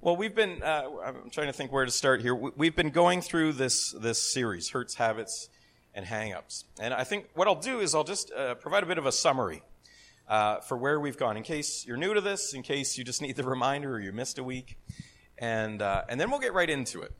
Well, we've been, I'm trying to think where to start here. We've been going through this series, Hurts, Habits, and Hang-Ups. And I think what I'll do is I'll just provide a bit of a summary for where we've gone, in case you're new to this, in case you just need the reminder or you missed a week. And then we'll get right into it.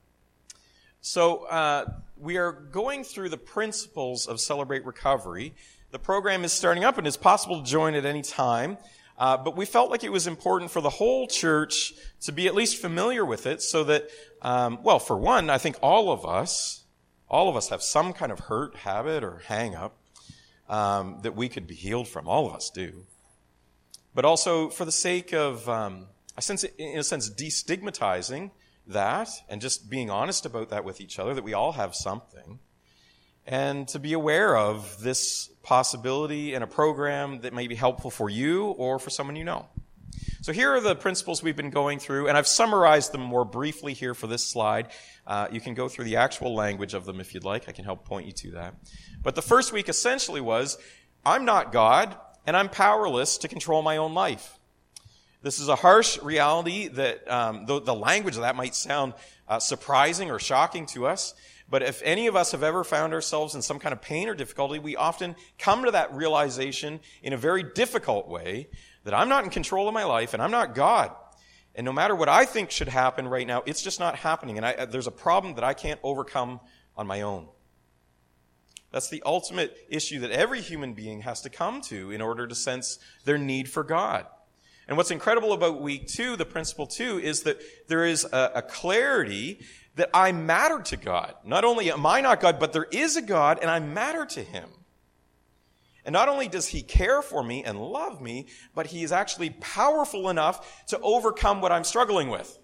So we are going through the principles of Celebrate Recovery. The program is starting up, and it's possible to join at any time. But we felt like it was important for the whole church to be at least familiar with it so that, well, for one, I think all of us have some kind of hurt, habit, or hang-up that we could be healed from. All of us do. But also for the sake of, in a sense, destigmatizing that and just being honest about that with each other, that we all have something. And to be aware of this possibility in a program that may be helpful for you or for someone you know. So here are the principles we've been going through, and I've summarized them more briefly here for this slide. You can go through the actual language of them if you'd like. I can help point you to that. But the first week essentially was, I'm not God, and I'm powerless to control my own life. This is a harsh reality that the language of that might sound surprising or shocking to us. But if any of us have ever found ourselves in some kind of pain or difficulty, we often come to that realization in a very difficult way that I'm not in control of my life and I'm not God. And no matter what I think should happen right now, it's just not happening. And there's a problem that I can't overcome on my own. That's the ultimate issue that every human being has to come to in order to sense their need for God. And what's incredible about week 2, the principle 2, is that there is a clarity that I matter to God. Not only am I not God, but there is a God and I matter to Him. And not only does He care for me and love me, but He is actually powerful enough to overcome what I'm struggling with.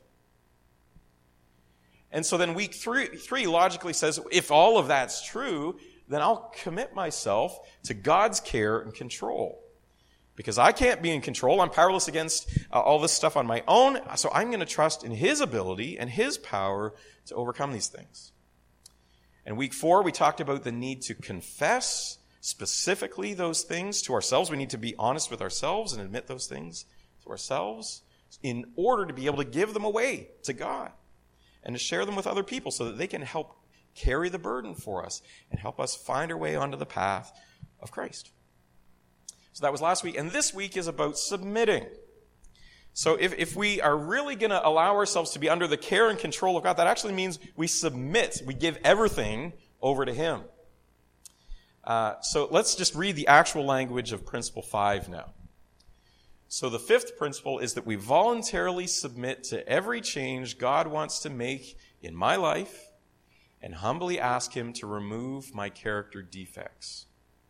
And so then week 3 logically says, if all of that's true, then I'll commit myself to God's care and control. Because I can't be in control. I'm powerless against all this stuff on my own. So I'm going to trust in His ability and His power to overcome these things. And week 4, we talked about the need to confess specifically those things to ourselves. We need to be honest with ourselves and admit those things to ourselves in order to be able to give them away to God and to share them with other people so that they can help carry the burden for us and help us find our way onto the path of Christ. So that was last week. And this week is about submitting. So if we are really going to allow ourselves to be under the care and control of God, that actually means we submit. We give everything over to Him. So let's just read the actual language of Principle 5 now. So the 5th principle is that we voluntarily submit to every change God wants to make in my life and humbly ask Him to remove my character defects.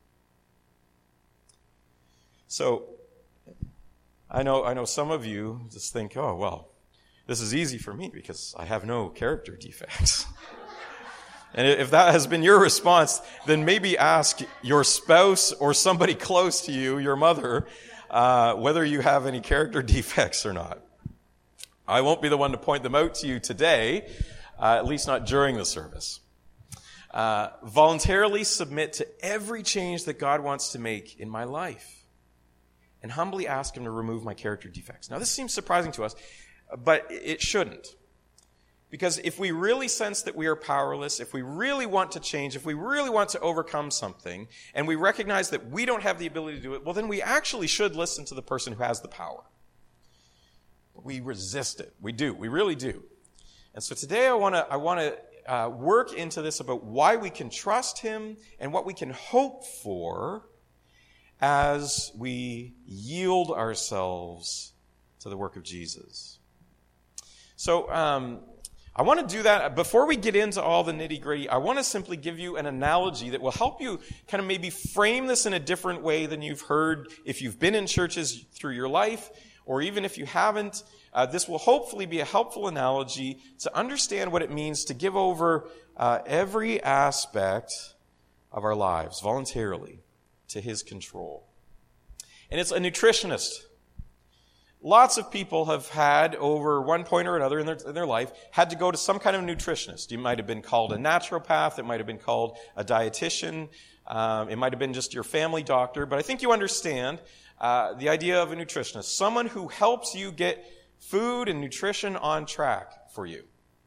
So, I know some of you just think, oh, well, this is easy for me because I have no character defects. And if that has been your response, then maybe ask your spouse or somebody close to you, your mother, whether you have any character defects or not. I won't be the one to point them out to you today, at least not during the service. Voluntarily submit to every change that God wants to make in my life. And humbly ask Him to remove my character defects. Now, this seems surprising to us, but it shouldn't. Because if we really sense that we are powerless, if we really want to change, if we really want to overcome something, and we recognize that we don't have the ability to do it, well, then we actually should listen to the person who has the power. We resist it. We do. We really do. And so today I want to work into this about why we can trust Him and what we can hope for as we yield ourselves to the work of Jesus. So I want to do that. Before we get into all the nitty-gritty, I want to simply give you an analogy that will help you kind of maybe frame this in a different way than you've heard if you've been in churches through your life, or even if you haven't. This will hopefully be a helpful analogy to understand what it means to give over every aspect of our lives voluntarily to His control. And it's a nutritionist. Lots of people have had, over one point or another in their life, had to go to some kind of nutritionist. You might have been called a naturopath. It might have been called a dietitian. It might have been just your family doctor. But I think you understand the idea of a nutritionist. Someone who helps you get food and nutrition on track for you.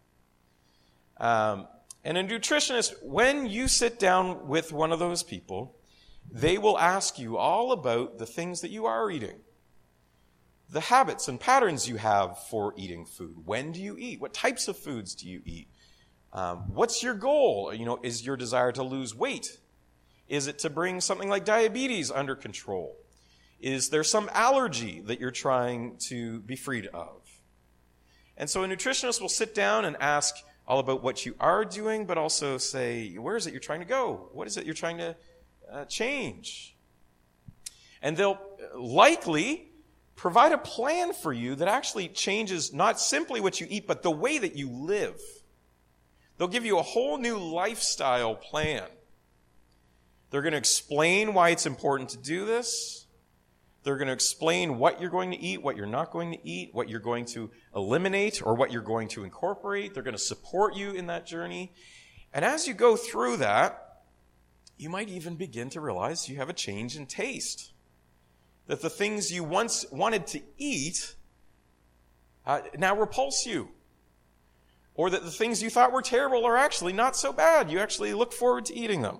And a nutritionist, when you sit down with one of those people, they will ask you all about the things that you are eating, the habits and patterns you have for eating food. When do you eat? What types of foods do you eat? What's your goal? Is your desire to lose weight? Is it to bring something like diabetes under control? Is there some allergy that you're trying to be freed of? And so a nutritionist will sit down and ask all about what you are doing, but also say, where is it you're trying to go? What is it you're trying to change? And they'll likely provide a plan for you that actually changes not simply what you eat, but the way that you live. They'll give you a whole new lifestyle plan. They're going to explain why it's important to do this. They're going to explain what you're going to eat, what you're not going to eat, what you're going to eliminate, or what you're going to incorporate. They're going to support you in that journey. And as you go through that, you might even begin to realize you have a change in taste. That the things you once wanted to eat now repulse you. Or that the things you thought were terrible are actually not so bad. You actually look forward to eating them.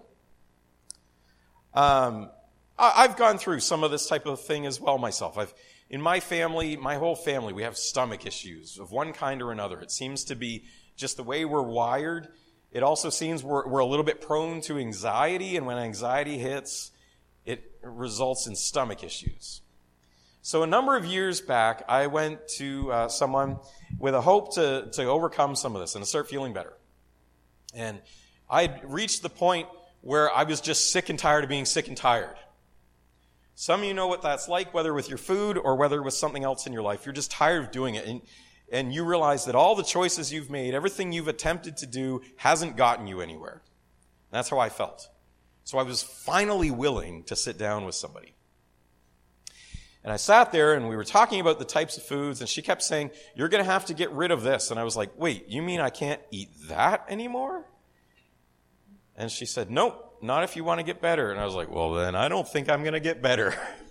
I've gone through some of this type of thing as well myself. In my family, my whole family, we have stomach issues of one kind or another. It seems to be just the way we're wired. It also seems we're a little bit prone to anxiety, and when anxiety hits, it results in stomach issues. So a number of years back, I went to someone with a hope to overcome some of this and to start feeling better. And I had reached the point where I was just sick and tired of being sick and tired. Some of you know what that's like, whether with your food or whether with something else in your life. You're just tired of doing it. And you realize that all the choices you've made, everything you've attempted to do, hasn't gotten you anywhere. That's how I felt. So I was finally willing to sit down with somebody. And I sat there and we were talking about the types of foods, and she kept saying, you're going to have to get rid of this. And I was like, wait, you mean I can't eat that anymore? And she said, nope, not if you want to get better. And I was like, well, then I don't think I'm going to get better.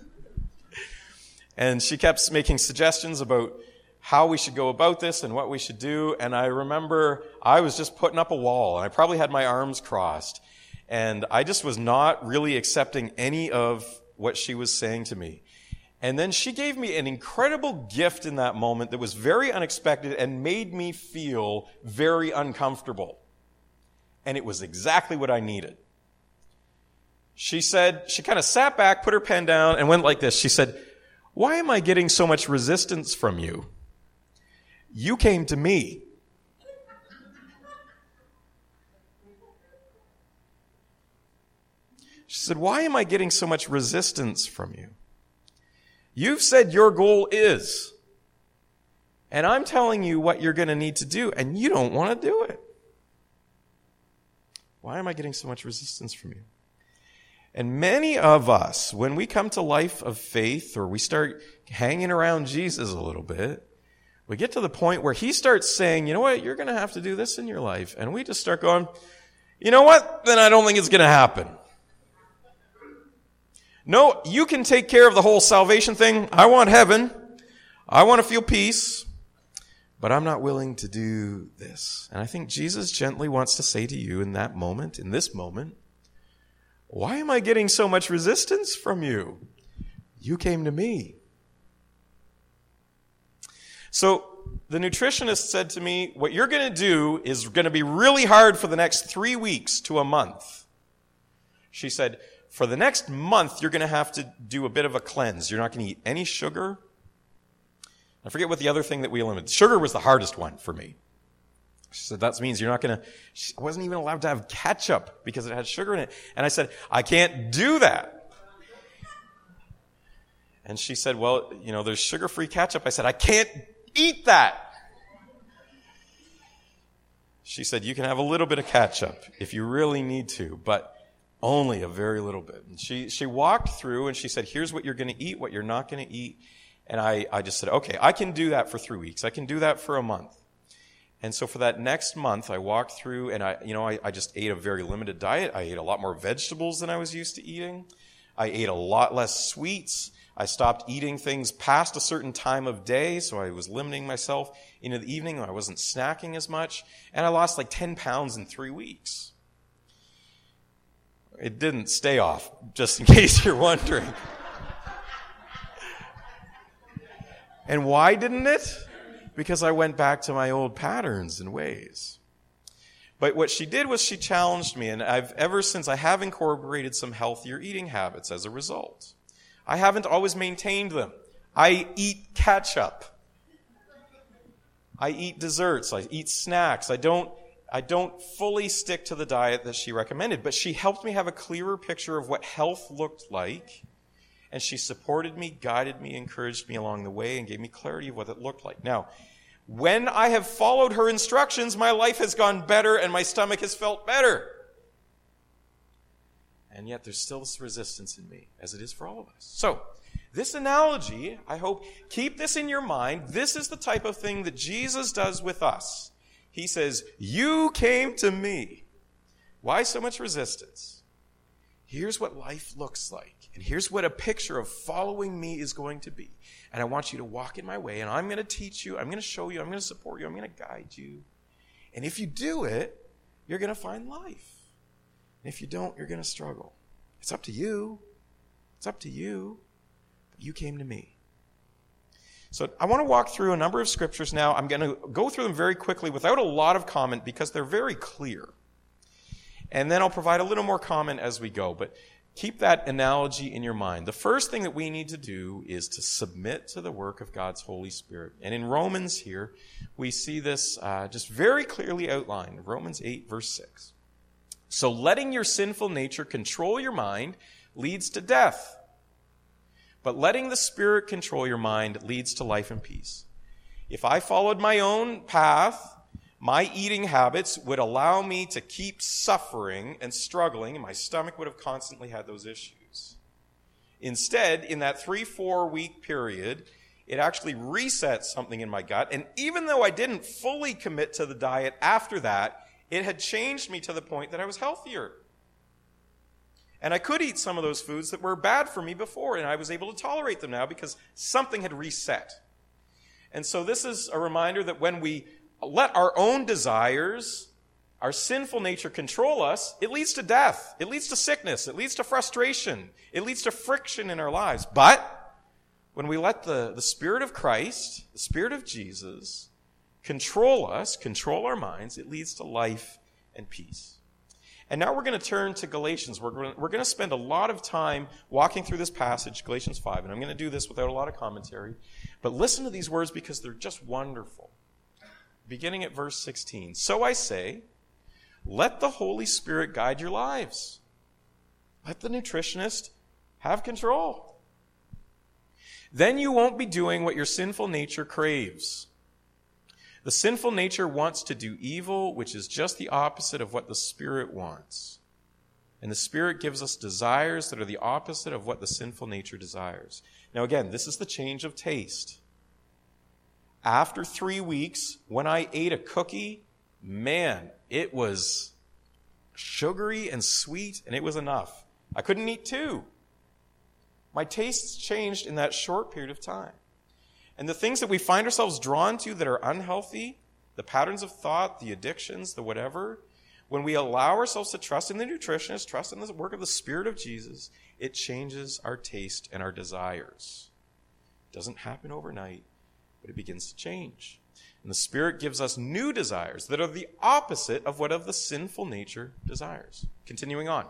And she kept making suggestions about how we should go about this and what we should do. And I remember I was just putting up a wall, and I probably had my arms crossed. And I just was not really accepting any of what she was saying to me. And then she gave me an incredible gift in that moment that was very unexpected and made me feel very uncomfortable. And it was exactly what I needed. She said, she kind of sat back, put her pen down, and went like this. She said, why am I getting so much resistance from you? You came to me. She said, why am I getting so much resistance from you? You've said your goal is, and I'm telling you what you're going to need to do, and you don't want to do it. Why am I getting so much resistance from you? And many of us, when we come to life of faith, or we start hanging around Jesus a little bit, we get to the point where he starts saying, you know what, you're going to have to do this in your life. And we just start going, you know what, then I don't think it's going to happen. No, you can take care of the whole salvation thing. I want heaven. I want to feel peace. But I'm not willing to do this. And I think Jesus gently wants to say to you in that moment, in this moment, why am I getting so much resistance from you? You came to me. So the nutritionist said to me, what you're going to do is going to be really hard for the next 3 weeks to a month. She said, for the next month, you're going to have to do a bit of a cleanse. You're not going to eat any sugar. I forget what the other thing that we eliminated. Sugar was the hardest one for me. She said, that means you're not going to, I wasn't even allowed to have ketchup because it had sugar in it. And I said, I can't do that. And she said, well, there's sugar-free ketchup. I said, I can't eat that. She said, you can have a little bit of ketchup if you really need to, but only a very little bit. And she walked through and she said, here's what you're going to eat, what you're not going to eat. And I just said, okay, I can do that for 3 weeks. I can do that for a month. And so for that next month, I walked through and I just ate a very limited diet. I ate a lot more vegetables than I was used to eating. I ate a lot less sweets. I stopped eating things past a certain time of day, so I was limiting myself into the evening. I wasn't snacking as much. And I lost like 10 pounds in 3 weeks. It didn't stay off, just in case you're wondering. And why didn't it? Because I went back to my old patterns and ways. But what she did was she challenged me, and ever since I have incorporated some healthier eating habits as a result. I haven't always maintained them. I eat ketchup. I eat desserts. I eat snacks. I don't fully stick to the diet that she recommended, but she helped me have a clearer picture of what health looked like, and she supported me, guided me, encouraged me along the way, and gave me clarity of what it looked like. Now, when I have followed her instructions, my life has gone better and my stomach has felt better. And yet there's still this resistance in me, as it is for all of us. So, this analogy, I hope, keep this in your mind. This is the type of thing that Jesus does with us. He says, you came to me. Why so much resistance? Here's what life looks like. And here's what a picture of following me is going to be. And I want you to walk in my way, and I'm going to teach you, I'm going to show you, I'm going to support you, I'm going to guide you. And if you do it, you're going to find life. And if you don't, you're going to struggle. It's up to you. It's up to you. But you came to me. So I want to walk through a number of scriptures now. I'm going to go through them very quickly without a lot of comment because they're very clear. And then I'll provide a little more comment as we go. But keep that analogy in your mind. The first thing that we need to do is to submit to the work of God's Holy Spirit. And in Romans here, we see this just very clearly outlined. Romans 8, verse 6. So letting your sinful nature control your mind leads to death. But letting the Spirit control your mind leads to life and peace. If I followed my own path, my eating habits would allow me to keep suffering and struggling, and my stomach would have constantly had those issues. Instead, in that 3-4 week period, it actually reset something in my gut, and even though I didn't fully commit to the diet after that, it had changed me to the point that I was healthier. And I could eat some of those foods that were bad for me before, and I was able to tolerate them now because something had reset. And so this is a reminder that when we let our own desires, our sinful nature control us, it leads to death. It leads to sickness. It leads to frustration. It leads to friction in our lives. But when we let the Spirit of Christ, the Spirit of Jesus, control us, control our minds, it leads to life and peace. And now we're going to turn to Galatians. We're going to spend a lot of time walking through this passage, Galatians 5, and I'm going to do this without a lot of commentary. But listen to these words because they're just wonderful. Beginning at verse 16. So I say, let the Holy Spirit guide your lives. Let the nutritionist have control. Then you won't be doing what your sinful nature craves. The sinful nature wants to do evil, which is just the opposite of what the Spirit wants. And the Spirit gives us desires that are the opposite of what the sinful nature desires. Now again, this is the change of taste. After 3 weeks, when I ate a cookie, man, it was sugary and sweet, and it was enough. I couldn't eat 2. My tastes changed in that short period of time. And the things that we find ourselves drawn to that are unhealthy, the patterns of thought, the addictions, the whatever, when we allow ourselves to trust in the nutritionist, trust in the work of the Spirit of Jesus, it changes our taste and our desires. It doesn't happen overnight, but it begins to change. And the Spirit gives us new desires that are the opposite of what of the sinful nature desires. Continuing on.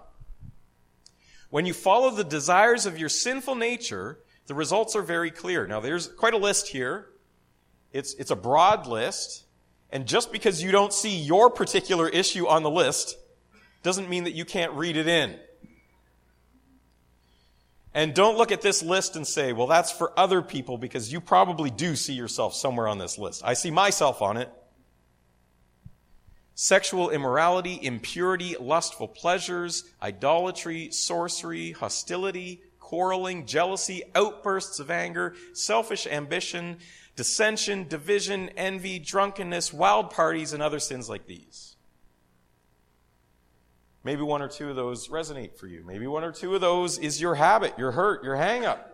When you follow the desires of your sinful nature, the results are very clear. Now, there's quite a list here. It's a broad list. And just because you don't see your particular issue on the list doesn't mean that you can't read it in. And don't look at this list and say, well, that's for other people because you probably do see yourself somewhere on this list. I see myself on it. Sexual immorality, impurity, lustful pleasures, idolatry, sorcery, hostility, quarreling, jealousy, outbursts of anger, selfish ambition, dissension, division, envy, drunkenness, wild parties, and other sins like these. Maybe one or two of those resonate for you. Maybe one or two of those is your habit, your hurt, your hang-up.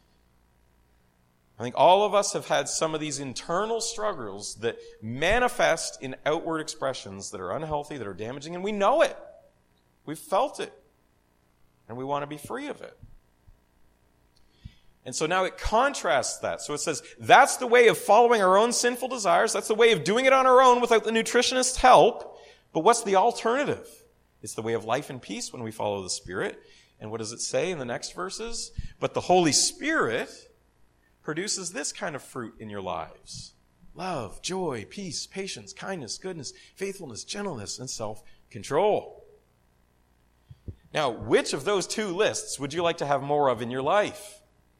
I think all of us have had some of these internal struggles that manifest in outward expressions that are unhealthy, that are damaging, and we know it. We've felt it. And we want to be free of it. And so now it contrasts that. So it says, that's the way of following our own sinful desires. That's the way of doing it on our own without the nutritionist's help. But what's the alternative? It's the way of life and peace when we follow the Spirit. And what does it say in the next verses? But the Holy Spirit produces this kind of fruit in your lives: love, joy, peace, patience, kindness, goodness, faithfulness, gentleness, and self-control. Now, which of those two lists would you like to have more of in your life?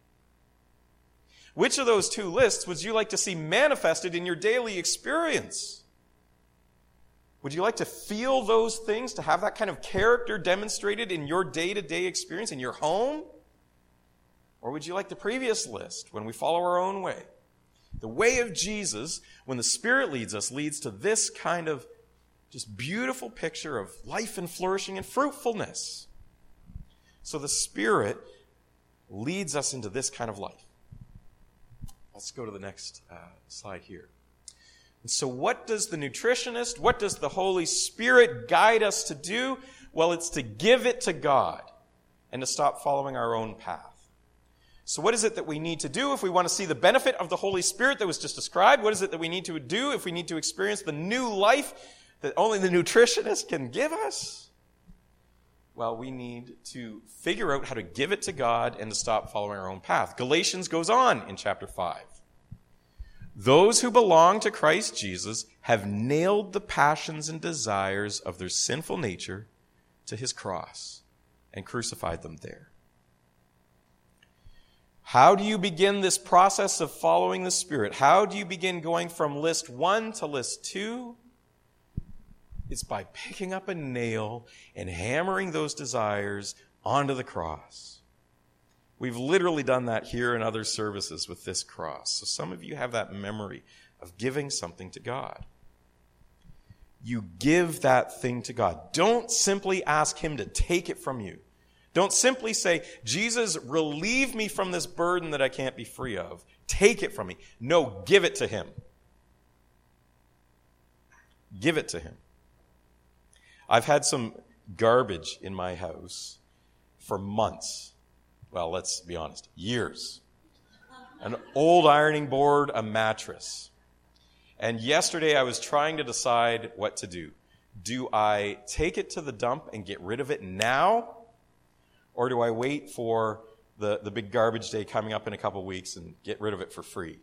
Which of those two lists would you like to see manifested in your daily experience? Would you like to feel those things, to have that kind of character demonstrated in your day-to-day experience, in your home? Or would you like the previous list, when we follow our own way? The way of Jesus, when the Spirit leads us, leads to this kind of just beautiful picture of life and flourishing and fruitfulness. So the Spirit leads us into this kind of life. Let's go to the next slide here. And so what does the nutritionist, what does the Holy Spirit guide us to do? Well, it's to give it to God and to stop following our own path. So what is it that we need to do if we want to see the benefit of the Holy Spirit that was just described? What is it that we need to do if we need to experience the new life that only the nutritionist can give us? Well, we need to figure out how to give it to God and to stop following our own path. Galatians goes on in chapter 5. Those who belong to Christ Jesus have nailed the passions and desires of their sinful nature to his cross and crucified them there. How do you begin this process of following the Spirit? How do you begin going from list 1 to list 2? It's by picking up a nail and hammering those desires onto the cross. We've literally done that here in other services with this cross. So some of you have that memory of giving something to God. You give that thing to God. Don't simply ask him to take it from you. Don't simply say, Jesus, relieve me from this burden that I can't be free of. Take it from me. No, give it to him. Give it to him. I've had some garbage in my house for months. Well, let's be honest, years. An old ironing board, a mattress. And yesterday I was trying to decide what to do. Do I take it to the dump and get rid of it now? Or do I wait for the big garbage day coming up in a couple of weeks and get rid of it for free?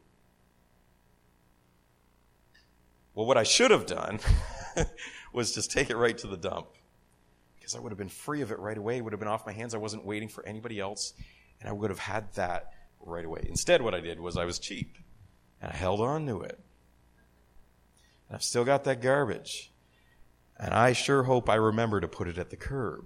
Well, what I should have done was just take it right to the dump. Because I would have been free of it right away. It would have been off my hands. I wasn't waiting for anybody else. And I would have had that right away. Instead, what I did was I was cheap. And I held on to it. And I've still got that garbage. And I sure hope I remember to put it at the curb.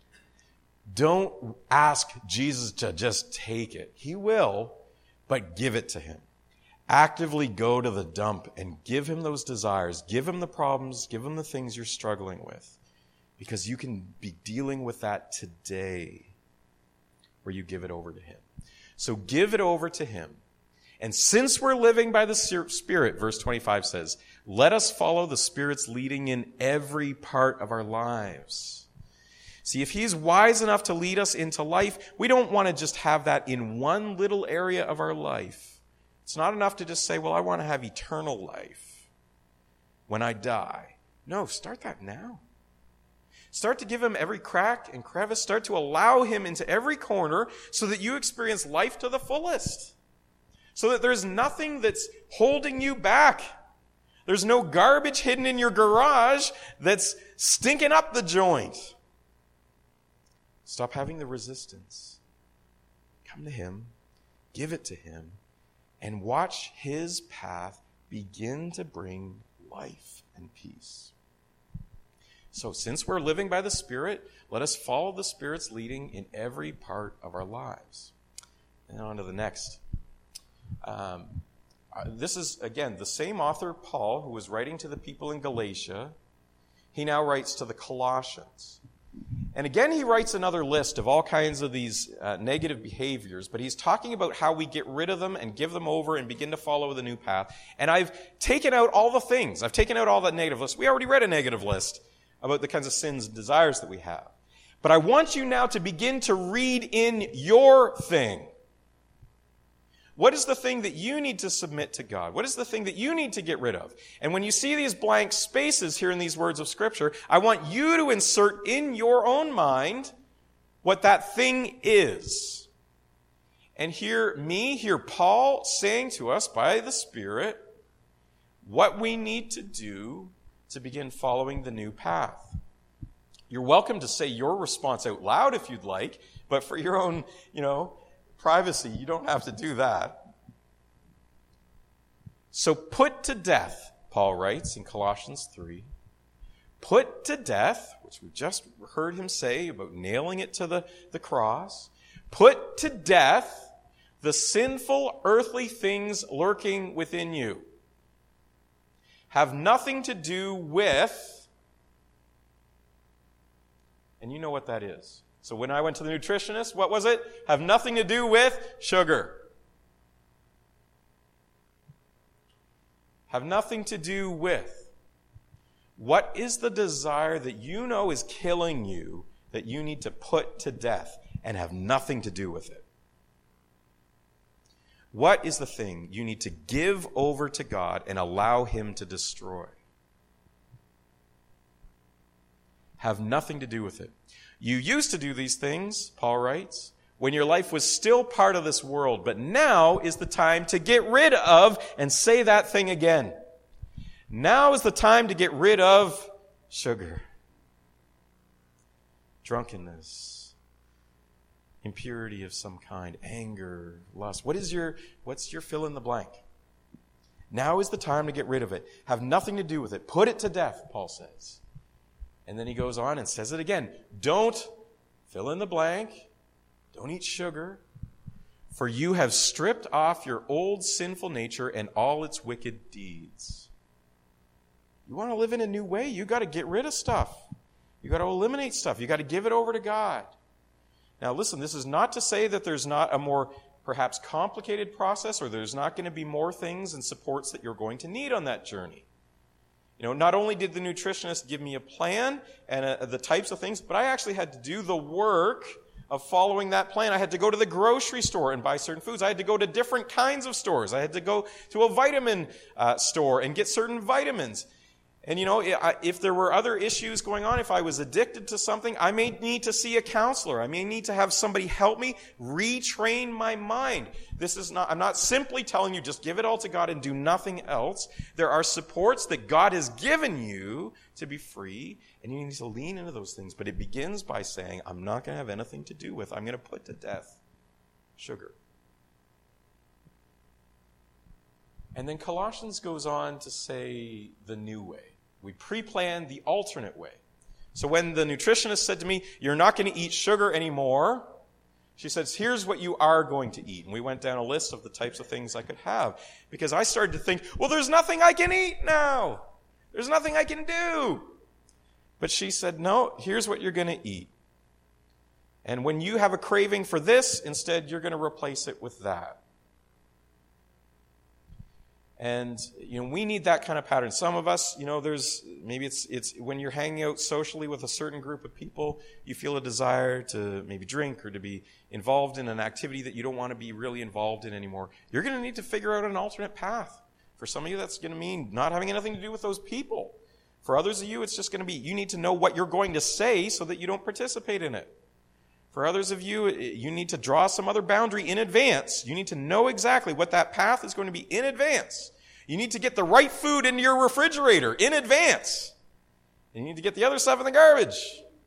Don't ask Jesus to just take it. He will, but give it to him. Actively go to the dump and give him those desires. Give him the problems. Give him the things you're struggling with. Because you can be dealing with that today where you give it over to him. So give it over to him. And since we're living by the Spirit, verse 25 says, let us follow the Spirit's leading in every part of our lives. See, if he's wise enough to lead us into life, we don't want to just have that in one little area of our life. It's not enough to just say, well, I want to have eternal life when I die. No, start that now. Start to give him every crack and crevice. Start to allow him into every corner so that you experience life to the fullest. So that there's nothing that's holding you back. There's no garbage hidden in your garage that's stinking up the joint. Stop having the resistance. Come to him, give it to him, and watch his path begin to bring life and peace. So since we're living by the Spirit, let us follow the Spirit's leading in every part of our lives. And on to the next. This is, again, the same author, Paul, who was writing to the people in Galatia. He now writes to the Colossians. And again, he writes another list of all kinds of these negative behaviors, but he's talking about how we get rid of them and give them over and begin to follow the new path. And I've taken out all the things. I've taken out all that negative list. We already read a negative list about the kinds of sins and desires that we have. But I want you now to begin to read in your thing. What is the thing that you need to submit to God? What is the thing that you need to get rid of? And when you see these blank spaces here in these words of Scripture, I want you to insert in your own mind what that thing is. And hear Paul saying to us by the Spirit what we need to do to begin following the new path. You're welcome to say your response out loud if you'd like, but for your own, privacy, you don't have to do that. So put to death, Paul writes in Colossians 3, put to death, which we just heard him say about nailing it to the cross, put to death the sinful earthly things lurking within you. Have nothing to do with, and you know what that is. So when I went to the nutritionist, what was it? Have nothing to do with sugar. Have nothing to do with. What is the desire that you know is killing you that you need to put to death and have nothing to do with it? What is the thing you need to give over to God and allow Him to destroy? Have nothing to do with it. You used to do these things, Paul writes, when your life was still part of this world, but now is the time to get rid of, and say that thing again. Now is the time to get rid of sugar, drunkenness, impurity of some kind, anger, lust. What's your fill in the blank? Now is the time to get rid of it. Have nothing to do with it. Put it to death, Paul says. And then he goes on and says it again. Don't fill in the blank. Don't eat sugar. For you have stripped off your old sinful nature and all its wicked deeds. You want to live in a new way? You got to get rid of stuff. You got to eliminate stuff. You got to give it over to God. Now listen, this is not to say that there's not a more perhaps complicated process, or there's not going to be more things and supports that you're going to need on that journey. Not only did the nutritionist give me a plan and the types of things, but I actually had to do the work of following that plan. I had to go to the grocery store and buy certain foods. I had to go to different kinds of stores. I had to go to a vitamin store and get certain vitamins. And if there were other issues going on, if I was addicted to something, I may need to see a counselor. I may need to have somebody help me retrain my mind. I'm not simply telling you just give it all to God and do nothing else. There are supports that God has given you to be free, and you need to lean into those things. But it begins by saying, I'm not going to have anything to do with, I'm going to put to death sugar. And then Colossians goes on to say the new way. We pre-planned the alternate way. So when the nutritionist said to me, you're not going to eat sugar anymore, she says, here's what you are going to eat. And we went down a list of the types of things I could have. Because I started to think, well, there's nothing I can eat now. There's nothing I can do. But she said, no, here's what you're going to eat. And when you have a craving for this, instead you're going to replace it with that. And, we need that kind of pattern. Some of us, maybe it's when you're hanging out socially with a certain group of people, you feel a desire to maybe drink or to be involved in an activity that you don't want to be really involved in anymore. You're going to need to figure out an alternate path. For some of you, that's going to mean not having anything to do with those people. For others of you, it's just going to be, you need to know what you're going to say so that you don't participate in it. For others of you, you need to draw some other boundary in advance. You need to know exactly what that path is going to be in advance. You need to get the right food into your refrigerator in advance. And you need to get the other stuff in the garbage.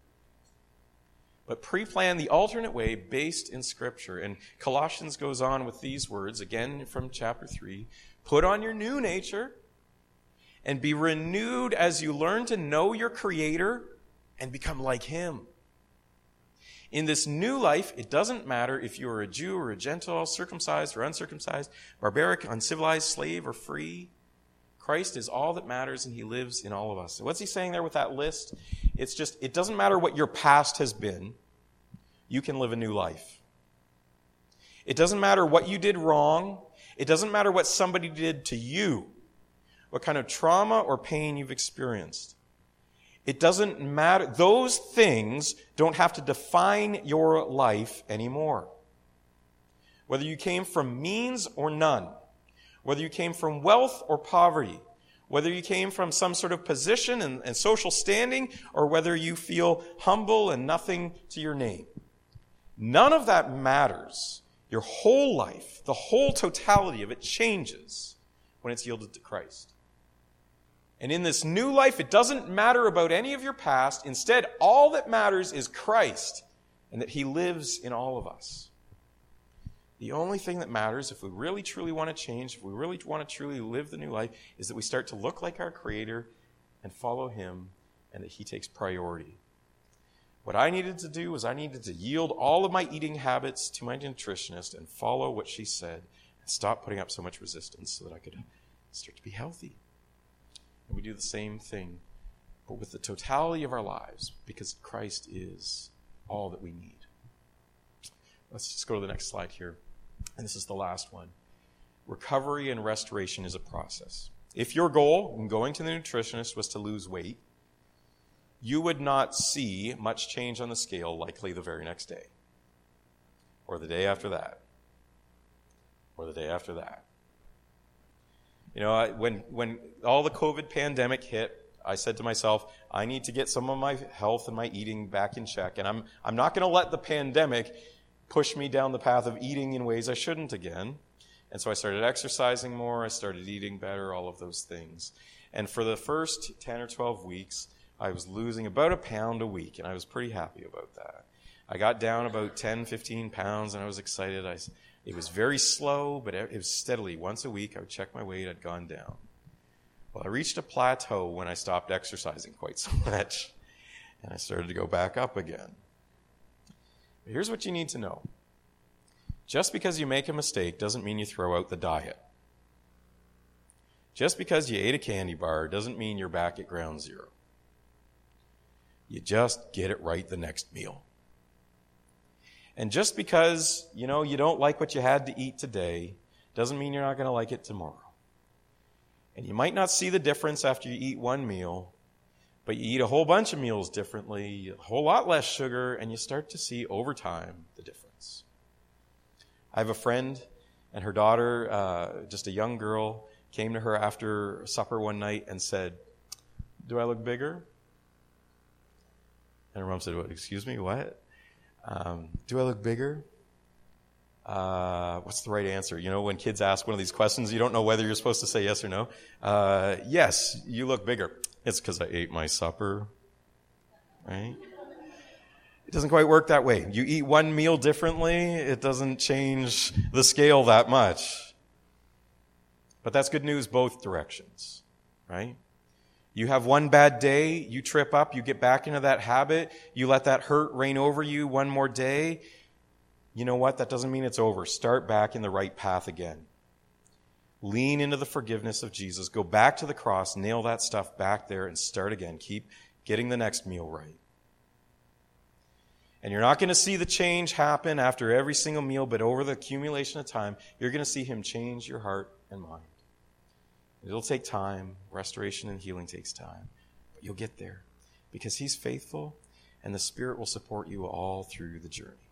But pre-plan the alternate way based in Scripture. And Colossians goes on with these words, again from chapter 3. Put on your new nature and be renewed as you learn to know your Creator and become like Him. In this new life, it doesn't matter if you are a Jew or a Gentile, circumcised or uncircumcised, barbaric, uncivilized, slave or free. Christ is all that matters, and he lives in all of us. So what's he saying there with that list? It's just, it doesn't matter what your past has been. You can live a new life. It doesn't matter what you did wrong. It doesn't matter what somebody did to you, what kind of trauma or pain you've experienced. It doesn't matter. Those things don't have to define your life anymore. Whether you came from means or none, whether you came from wealth or poverty, whether you came from some sort of position and social standing, or whether you feel humble and nothing to your name. None of that matters. Your whole life, the whole totality of it changes when it's yielded to Christ. And in this new life, it doesn't matter about any of your past. Instead, all that matters is Christ and that he lives in all of us. The only thing that matters, if we really truly want to change, if we really want to truly live the new life, is that we start to look like our Creator and follow him, and that he takes priority. What I needed to do was I needed to yield all of my eating habits to my nutritionist and follow what she said and stop putting up so much resistance so that I could start to be healthy. And we do the same thing, but with the totality of our lives, because Christ is all that we need. Let's just go to the next slide here. And this is the last one. Recovery and restoration is a process. If your goal in going to the nutritionist was to lose weight, you would not see much change on the scale likely the very next day, or the day after that, or the day after that. You know, when all the COVID pandemic hit, I said to myself, I need to get some of my health and my eating back in check, and I'm not going to let the pandemic push me down the path of eating in ways I shouldn't again. And so I started exercising more, I started eating better, all of those things. And for the first 10 or 12 weeks, I was losing about a pound a week, and I was pretty happy about that. I got down about 10, 15 pounds, and I was excited. It was very slow, but it was steadily. Once a week, I would check my weight, I'd gone down. Well, I reached a plateau when I stopped exercising quite so much, and I started to go back up again. But here's what you need to know. Just because you make a mistake doesn't mean you throw out the diet. Just because you ate a candy bar doesn't mean you're back at ground zero. You just get it right the next meal. And just because, you don't like what you had to eat today doesn't mean you're not going to like it tomorrow. And you might not see the difference after you eat one meal, but you eat a whole bunch of meals differently, a whole lot less sugar, and you start to see over time the difference. I have a friend, and her daughter, just a young girl, came to her after supper one night and said, "Do I look bigger?" And her mom said, "What? Excuse me, what? Do I look bigger?" What's the right answer? When kids ask one of these questions, you don't know whether you're supposed to say yes or no. Yes, you look bigger. It's because I ate my supper, right? It doesn't quite work that way. You eat one meal differently, it doesn't change the scale that much. But that's good news both directions, right? You have one bad day, you trip up, you get back into that habit, you let that hurt reign over you one more day. You know what? That doesn't mean it's over. Start back in the right path again. Lean into the forgiveness of Jesus. Go back to the cross, nail that stuff back there, and start again. Keep getting the next meal right. And you're not going to see the change happen after every single meal, but over the accumulation of time, you're going to see him change your heart and mind. It'll take time. Restoration and healing takes time. But you'll get there because he's faithful, and the Spirit will support you all through the journey.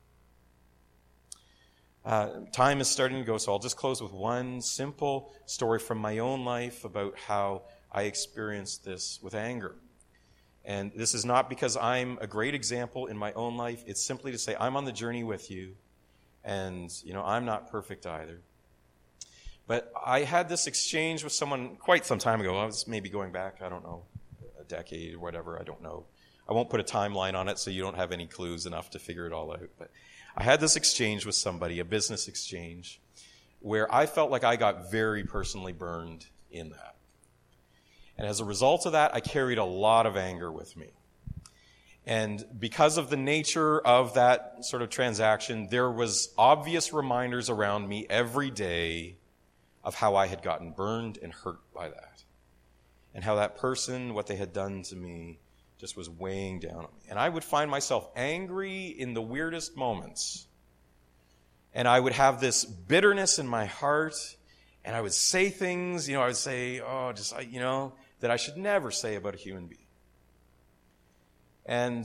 Time is starting to go, so I'll just close with one simple story from my own life about how I experienced this with anger. And this is not because I'm a great example in my own life. It's simply to say I'm on the journey with you, and I'm not perfect either. But I had this exchange with someone quite some time ago. I was maybe going back, I don't know, a decade or whatever, I don't know. I won't put a timeline on it so you don't have any clues enough to figure it all out. But I had this exchange with somebody, a business exchange, where I felt like I got very personally burned in that. And as a result of that, I carried a lot of anger with me. And because of the nature of that sort of transaction, there was obvious reminders around me every day of how I had gotten burned and hurt by that. And how that person, what they had done to me, just was weighing down on me. And I would find myself angry in the weirdest moments. And I would have this bitterness in my heart. And I would say things, I would say, that I should never say about a human being. And,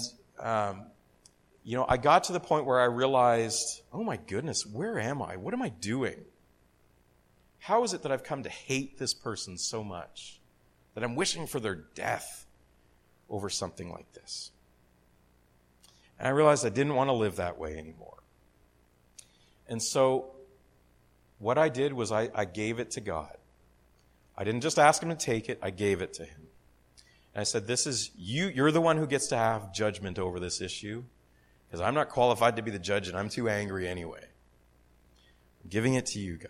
I got to the point where I realized, oh my goodness, where am I? What am I doing? How is it that I've come to hate this person so much that I'm wishing for their death over something like this? And I realized I didn't want to live that way anymore. And so what I did was I gave it to God. I didn't just ask him to take it, I gave it to him. And I said, this is you're the one who gets to have judgment over this issue, because I'm not qualified to be the judge and I'm too angry anyway. I'm giving it to you, God.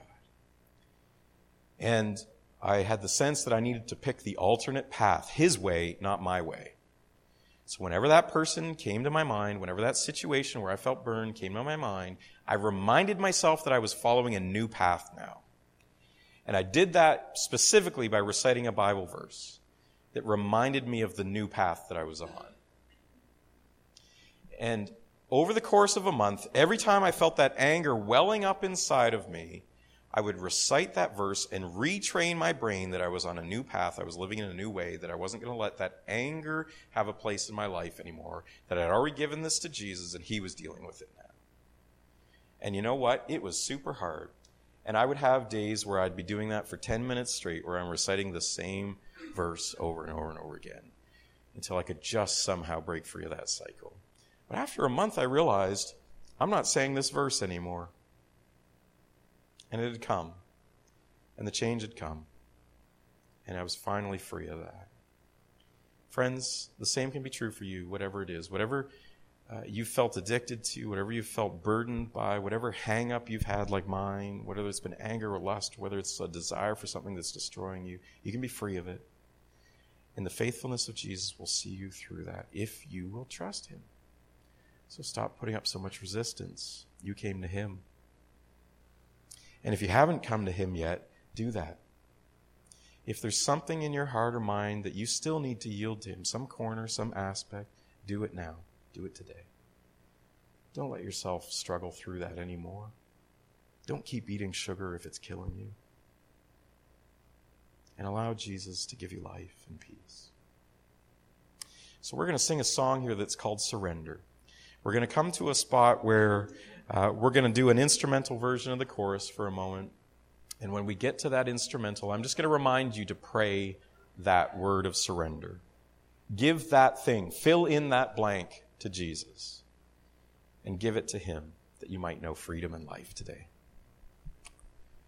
And I had the sense that I needed to pick the alternate path, his way, not my way. So whenever that person came to my mind, whenever that situation where I felt burned came to my mind, I reminded myself that I was following a new path now. And I did that specifically by reciting a Bible verse that reminded me of the new path that I was on. And over the course of a month, every time I felt that anger welling up inside of me, I would recite that verse and retrain my brain that I was on a new path, I was living in a new way, that I wasn't going to let that anger have a place in my life anymore, that I'd already given this to Jesus and he was dealing with it now. And you know what? It was super hard. And I would have days where I'd be doing that for 10 minutes straight, where I'm reciting the same verse over and over and over again, until I could just somehow break free of that cycle. But after a month, I realized I'm not saying this verse anymore. And it had come. And the change had come. And I was finally free of that. Friends, the same can be true for you, whatever it is. Whatever you felt addicted to, whatever you felt burdened by, whatever hang-up you've had like mine, whether it's been anger or lust, whether it's a desire for something that's destroying you, you can be free of it. And the faithfulness of Jesus will see you through that if you will trust him. So stop putting up so much resistance. You came to him. And if you haven't come to him yet, do that. If there's something in your heart or mind that you still need to yield to him, some corner, some aspect, do it now. Do it today. Don't let yourself struggle through that anymore. Don't keep eating sugar if it's killing you. And allow Jesus to give you life and peace. So we're going to sing a song here that's called Surrender. We're going to come to a spot where we're going to do an instrumental version of the chorus for a moment. And when we get to that instrumental, I'm just going to remind you to pray that word of surrender. Give that thing, fill in that blank to Jesus, and give it to him that you might know freedom and life today.